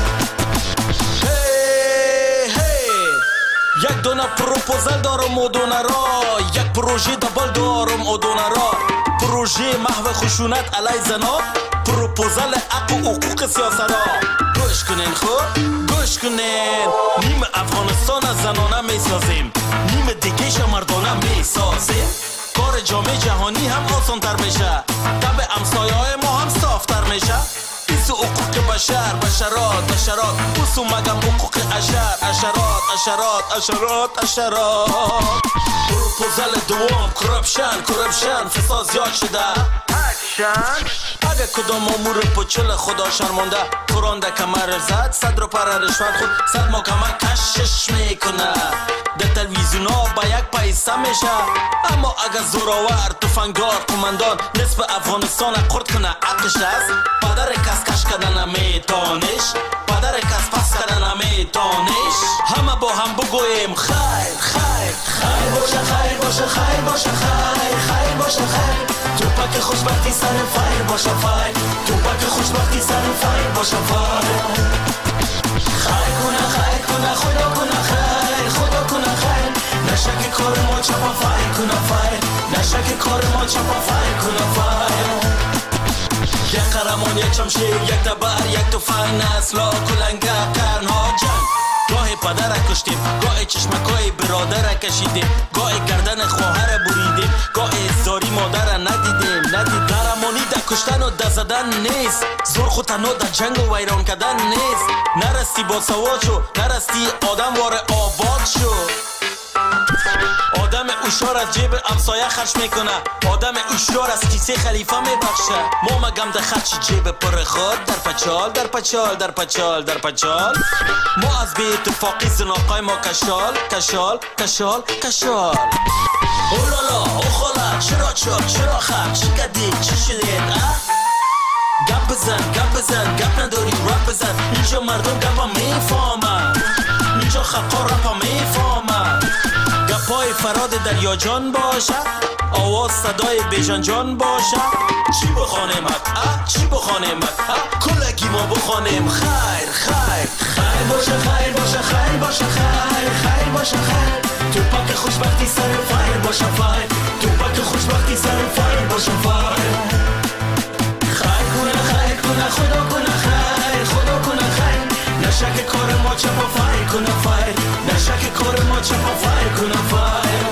یک دونه پروپوزل دارم و دونه را، یک پروژه دبل دارم و دونه را. پروژه محو خشونت علی زنا، پروپوزال حق و حقوق سیاسرا. گوش کنین خب گوش کنین، نیم افغانستان از زنانه میسازیم، نیم دیگه مردانه میسازیم. کار جامعه جهانی هم آسان تر میشه، طبع همسایه های ما هم صافتر میشه. ایسو حقوق بشر، بشرات بسو مگم حقوق اشرات. پروپوزال دوم کرپشن فساد زیاد شده. اگه کدام امور پچل خدا شرمنده قرآنده کمر زد، صد رو پر رشوت خود صد محکمه کشش میکنه. در تلویزیون ها با یک پیسه میشه، اما اگه زوراور تفنگدار قماندان نصف افغانستان قرد کنه عقش است. پدر کس کش کردن میتانش، پدر کس پس کردن میتانش. همه با هم بگویم خیر باشه، خیر باشه، خیر باشه، خیر باشه، خیر. توپک خوشبختی سر فایر باشه، فایر. توپک خوشبختی سر فایر باشه، فایر. خیر کنه خدا کنه خیر، خدا کنه خیر. نشک کار ما چپا فایر کنه فایر، نشک کار ما چپا فایر کنه فایر. یک قهرمان، یک شمشیر، یک تبر، یک تفنگ، نسلا کلنگه قرنها جنگ. گاهی پدر کشتیم، گاهی چشمکای برادر کشیدیم، گاهی گردن خواهر بریدیم، گاهی زاری مادر ندیدیم. قهرمانی در کشتن و در زدن نیست، زور خود تنها در جنگ و ویران کردن نیست. نرستی با سواد شو، نرستی آدم وار آباد شو. آدم اوشار از جیب همسایه خرج میکنه، آدم اوشار از کیسه خلیفه میبخشه. ما مگم در خرج جیب پر خود در پچال. ما از بی اتفاقی زناقای ما کشال. اولالا اوخالا چرا خب چی کردی چی شدید؟ گپ بزن گپ نداری رپ بزن. اینجا مردم گپا میفهمن، اینجا خلقا رپا میفهمن. گپای فراد دریا جان باشه، آواز صدای بیژن جان باشه. چی بخوانیم کلگی ما بخوانیم خیر باشه، خیر باشه، خیر باشه، خیر باشه، خیر. توپک خوشبختی سر فایر باشه، فایر. توپک خوشبختی سر فایر باشه، فایر. خیر کنه خدا کنه خیر، خدا کنه خیر. نشک کار ما چپا فایر کنه فایر، نشک کار ما چپا فایر کنه فایر.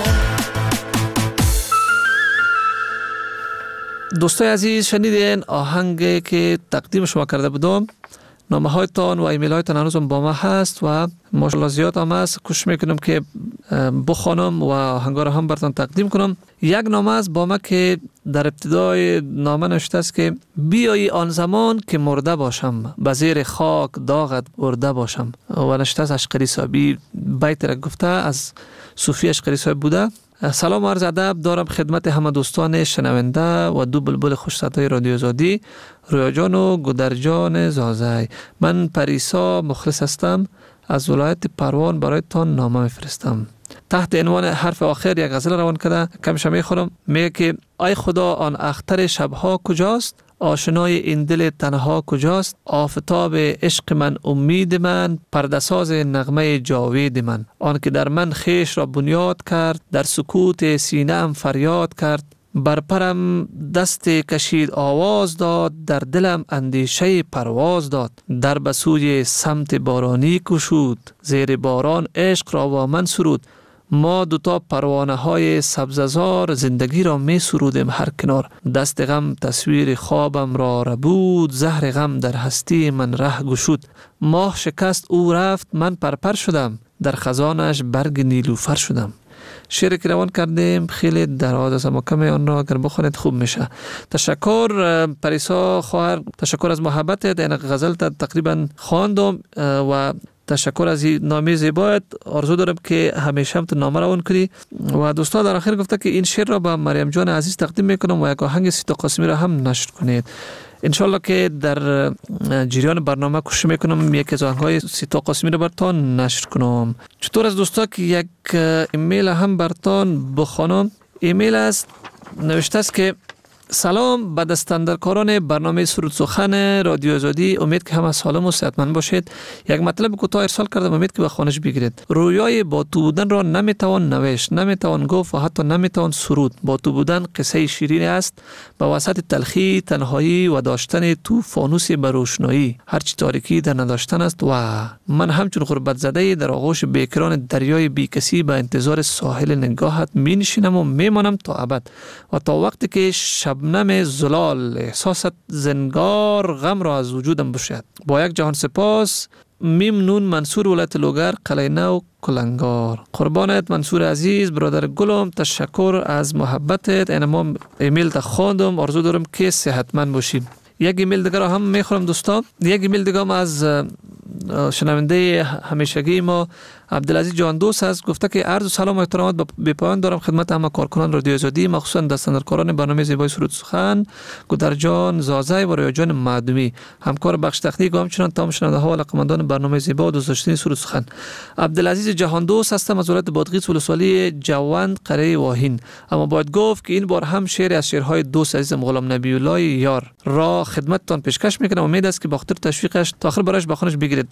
دوستای عزیز، شنیدین آهنگی که تقدیم شما کرده بودم. نامه هایتان و ایمیل هایتان هنوزم با ما هست و ماشاءالله زیاد هم هست. کوشش میکنم که بخوانم و آهنگا رو هم براتون تقدیم کنم. یک نامه است با ما که در ابتدای نامه نوشته است که بیایی آن زمان که مرده باشم، به زیر خاک داغت برده باشم. و نوشته است اشقری صاحبی. بیت را گفته از صوفی اشقری صاحب بوده. سلام و عرض ادب دارم خدمت همه دوستان شنونده و دو بلبل خوش صدای رادیو آزادی، رویا جان و گودرجان زازای. من پریسا مخلص هستم، از ولایت پروان برایتان نامه میفرستم. تحت عنوان حرف آخر یک غزل روان کرده، کمش میخورم. میگه که ای خدا آن اختر شبها کجاست، آشنای این دل تنها کجاست، آفتاب عشق من امید من، پرده‌ساز نغمه جاوید من. آن که در من خیش را بنیاد کرد، در سکوت سینه‌ام فریاد کرد. بر پرم دست کشید آواز داد، در دلم اندیشه پرواز داد. در بسوی سمت بارانی کشود، زیر باران عشق را با من سرود. ما دوتا پروانه های سبززار زندگی را می سرودیم هر کنار. دست غم تصویر خوابم را ربود، زهر غم در هستی من ره گشود. ماه شکست او رفت من پرپر شدم، در خزانش برگ نیلوفر شدم. شعر که روان کردیم خیلی دراز است، اما کمی آن را اگر بخونید خوب میشه. تشکر پریسا خواهر، تشکر از محبتت. این غزل تقریبا خواندم و تشکر از این نامه زیبایت. آرزو دارم که همیشه هم تو نامه روان کنی. و دوستا در آخر گفته که این شعر را به مریم جان عزیز تقدیم میکنم و یک آهنگ سیتا قاسمی را هم نشر کنید. انشالله که در جریان برنامه کوشش میکنم یک از آهنگ‌های سیتا قاسمی را براتون نشر کنم. چطور از دوستا که یک ایمیل هم براتون بخوانم. ایمیل است، نوشته است که سلام به دستاندرکاران برنامه سرود سخن رادیو آزادی. امید که همه سالم و صحتمند باشید. یک مطلب کوتاه ارسال کردم، امید که به خانش بگیرید. رویای با تو بودن را نمیتوان نوشت، نمیتوان گفت و حتی نمیتوان سرود. با تو بودن قصه شیرین است به وسط تلخی، تنهایی و داشتن تو فانوس به روشنایی. هرچی تاریکی در نداشتن است. و من همچون غربت زده در آغوش بیکران دریای بیکسی به انتظار ساحل نگاهت می نشینم و میمانم تا ابد و تا وقتی که شبنم زلال احساست زنگار غم را از وجودم بشد. با یک جهان سپاس. میم نون منصور ولایت لوگر، قلعه نو، کلنگار. قربانت منصور عزیز، برادر گلم، تشکر از محبتت. ما ایمیل تا خواندم، آرزو دارم که صحتمند باشیم. یک ایمیل دیگر هم میخورم دوستان. یک ایمیل دیگر از شنونده همیشگی ما عبدالعزیز جان دوست است. گفته که عرض سلام و احترامات به پایان دارم خدمت همه کارکنان رادیو آزادی، مخصوصا دستاندرکاران برنامه زیبای سرود سخن، گودرجان زازای و ریاجان معدومی، همکار بخش تکنیک و همچنان تمام شنونده ها و علاقه‌مندان برنامه زیبا و دوست داشتنی سرود سخن. عبدالعزیز جهان دوست هستم از ولایت بادغیس ولسوالی جوند قره واهین. اما باید گفت که این بار هم شعر از شعرهای دوست عزیزم غلام نبی الله یار را خدمتتان پیشکش میکنم. امید است که با خاطر تشویقش تا آخر برایش بخونش بگیرید.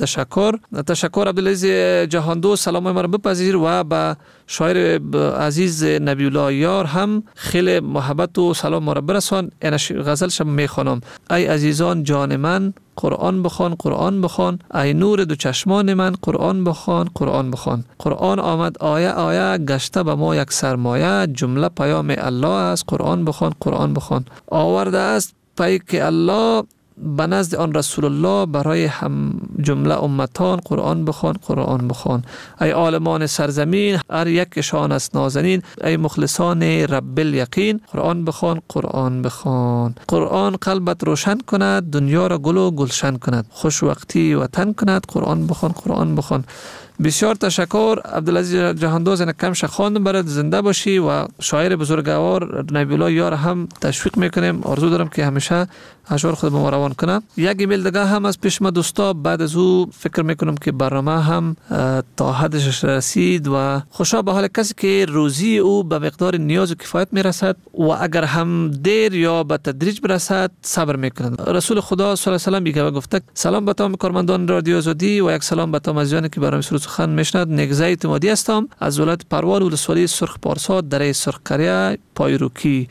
تشکر عبدالعزیز جهان دوست. سلام مرا بپذیر و با شاعر عزیز نبی الله یار هم خیلی محبت و سلام مرا برسان. این غزلش میخوانم. ای عزیزان جان من قرآن بخوان، قرآن بخوان. ای نور دو چشمان من قرآن بخوان، قرآن بخوان. قرآن آمد آیه آیه، گشته به ما یک سرمایه. جمله پیام الله است، قرآن بخوان، قرآن بخوان. آورده است پیک الله به نزد آن رسول الله برای هم جمله امتان. قرآن بخوان، قرآن بخوان. ای عالمان سرزمین هر یکشان است نازنین. ای مخلصان رب الیقین قرآن بخوان، قرآن بخوان. قرآن قلبت روشن کند، دنیا را گل و گلشن کند. خوش وقتی وطن کند. قرآن بخوان، قرآن بخوان. بسیار تشکر عبدالعزیز جهاندوز. این کمش خواندم برات. زنده باشی و شاعر بزرگوار نبی الله یار هم تشویق میکنیم. آرزو دارم که همیشه اشعار خود به ما روان کنه. یک ایمیل دیگه هم از پیش ما دوستا. بعد از او فکر میکنم که برنامه هم تا حدش رسید و خوشا به حال کسی که روزی او به مقدار نیاز و کفایت میرسد و اگر هم دیر یا به تدریج برسد صبر میکنند. رسول خدا صلی الله علیه و آله گفته سلام به تمام کارمندان رادیو آزادی و یک سلام به تمام عزیزانی که برنامه سرود سخن میشنوند. نگزه اعتمادی هستم از ولایت پروان ولسوالی سرخ پارسا دره سرخ قریه پایروکی.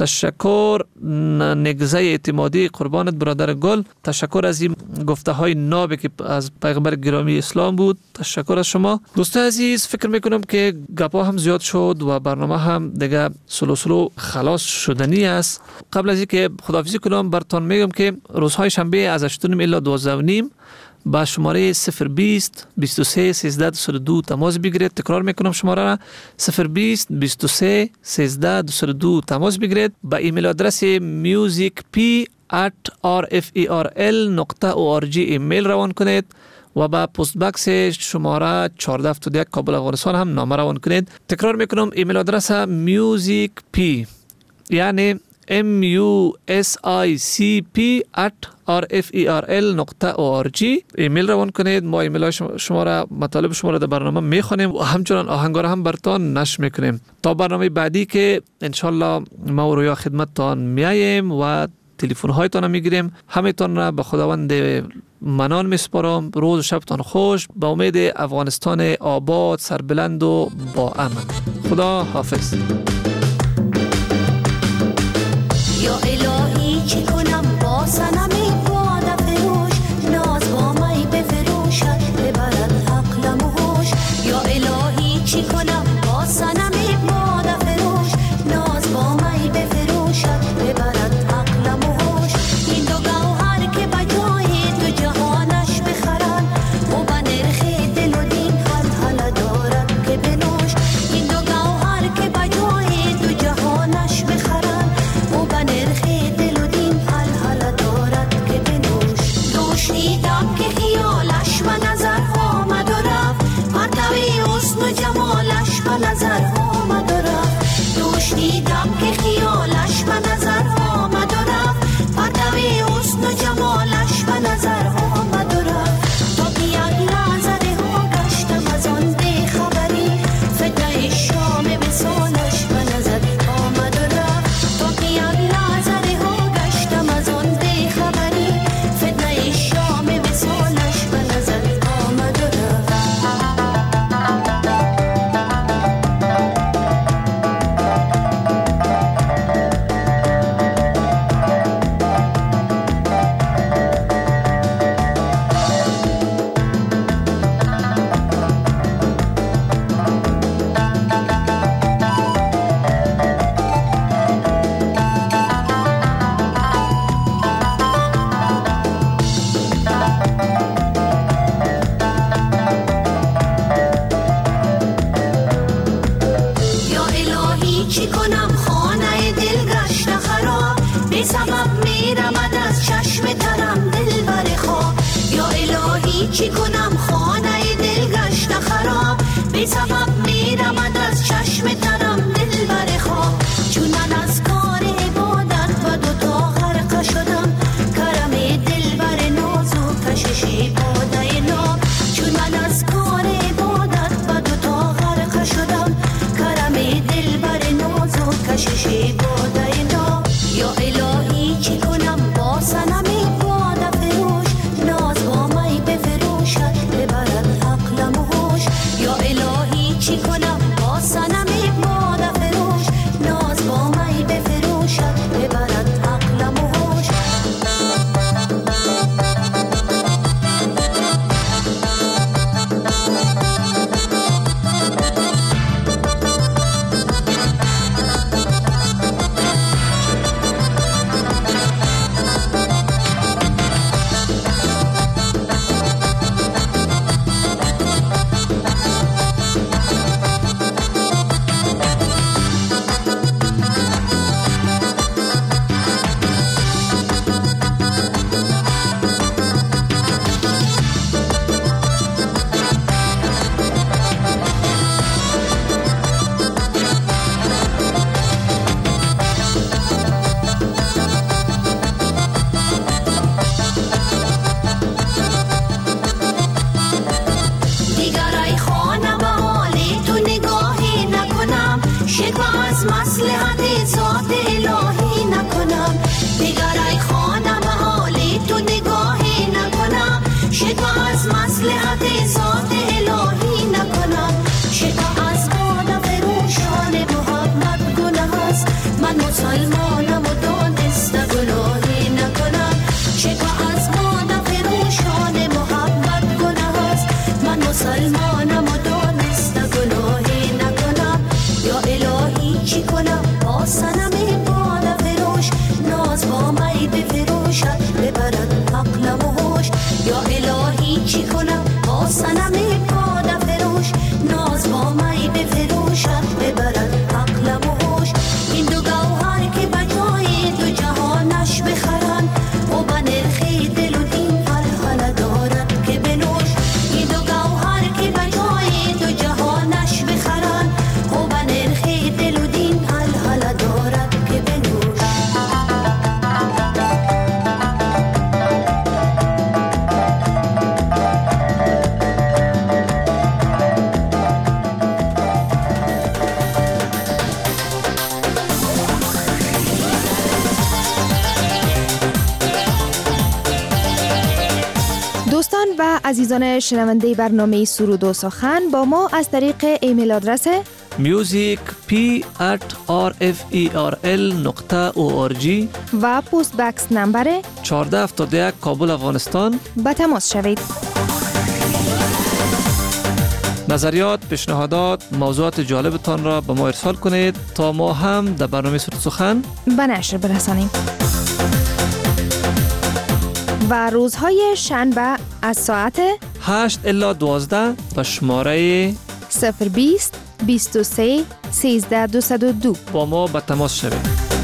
تشکر نگزه اعتمادی. قربانت برادر گل. تشکر از این گفته های نابی که از پیغمبر گرامی اسلام بود. تشکر از شما دوست عزیز. فکر میکنم که گپا هم زیاد شد و برنامه هم دیگه سلو خلاص شدنی است. قبل از اینکه خداحافظی کنم براتون میگم که روزهای شنبه از 8:30 الی 12:30 با شماره 020 23 13 202 تماس بگیرید. تکرار میکنم شماره را 020 23 13 202 تماس بگیرید. با ایمیل آدرس musicp@rferl.org ایمیل روان کنید و با پست باکس شماره 1471 کابل افغانستان هم نامه روان کنید. تکرار میکنم ایمیل آدرس musicp یعنی musicp@rferl.org ایمیل روان کنید. ما ایمیل شما را مطالب شما را در برنامه میخوانیم و همچنان آهنگا را هم براتون نشر میکنیم تا برنامه بعدی که انشالله ما و رویا خدمتتان میاییم و تلفن هایتان میگیریم. همتون را به خداوند منان میسپارم. روز و شبتان خوش. با امید افغانستان آباد، سربلند و با امن. خدا حافظ. یا الهی چی کنم با صنمی باد فروش، ناز با می بفروشد ببرد عقلم و هوش. یا الهی چی کنم با صنمی باد فروش، ناز با می بفروشد ببرد عقلم و هوش. این دو گوهر که بجای تو جهانش بخرد و به نرخ دل و دین هل دارد که بنوش. این دو گوهر که بجای بی سبب میرمد از چشم ترم دل بر خواب. یا الهی چی کنم خانه دل گشت خراب، بی سبب میرمد از چشم ترم دل بر خواب. چون من از کار عبادت و دوتا غرق شدم، کرم دل بر ناز و کشش باده ناب. چون من از کار عبادت و دوتا غرق شدم، کرم دل بر ناز و کشش باده ناب. یا الهی چی کنم با صنم باده فروش، ناز با می بفروشد ببرد عقلم و هوش. یا الهی چی کنم با صنم باده فروش، ناز با می بفروشد ببرد عقلم و هوش. دوستان و عزیزان شنونده برنامه سرود و سخن با ما از طریق ایمیل آدرس music@rferl.org و پست بکس نمبر 1471 کابل افغانستان به تماس شوید. نظریات، پیشنهادات، موضوعات جالبتان را به ما ارسال کنید تا ما هم در برنامه سرود سخن به نشر برسانیم. و روزهای شنبه از ساعت 8 الی 12 به شماره 020 23 13 202 با ما به تماس شوید.